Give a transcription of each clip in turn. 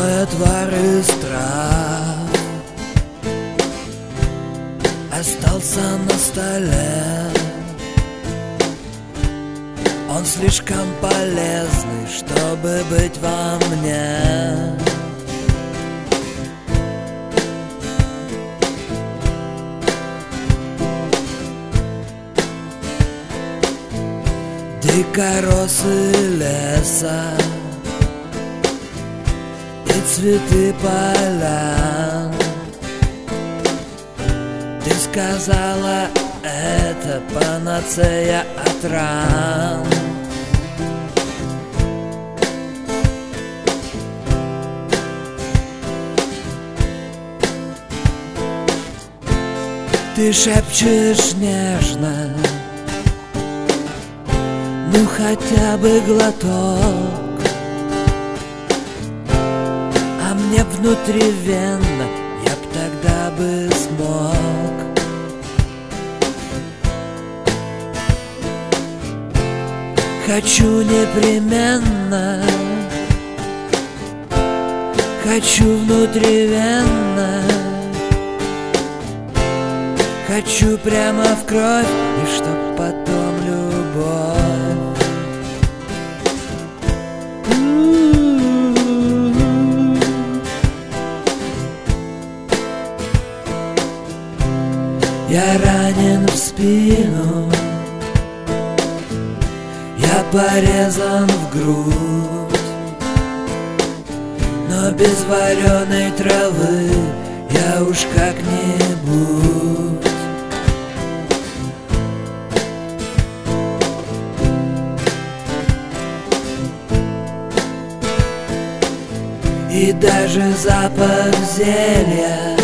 мой отвар из трав остался на столе. Он слишком полезный, чтобы быть во мне. Дикоросы леса и цветы полян. Ты сказала, это панацея от ран. Ты шепчешь нежно, ну хотя бы глоток, а мне внутривенно я б тогда бы смог. Хочу непременно, хочу внутривенно, хочу прямо в кровь, и чтоб потом любовь. Я ранен в спину, я порезан в грудь, но без вареной травы я уж как-нибудь. И даже запах зелья,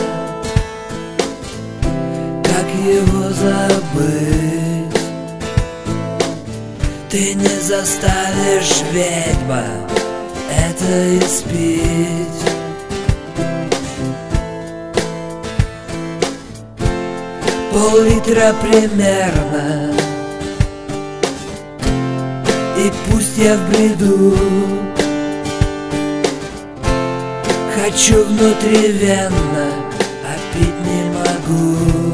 как его забыть? Ты не заставишь, ведьма, это испить. Пол-литра примерно, и пусть я в бреду. Хочу внутривенно, а пить не могу.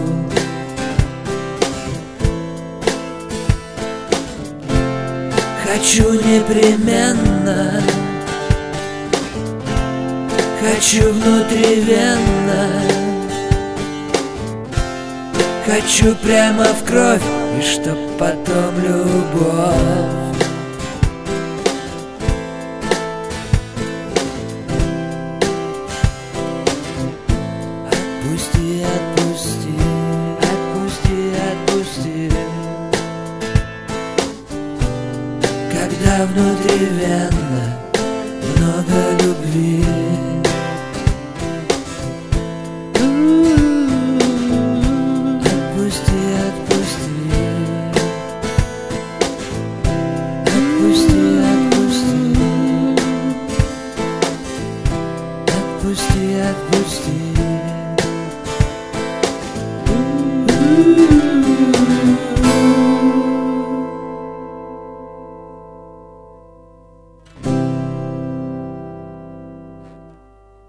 Хочу непременно, хочу внутривенно, хочу прямо в кровь, и чтоб потом любовь. Отпусти, отпусти, отпусти, отпусти. Когда внутривенно много любви.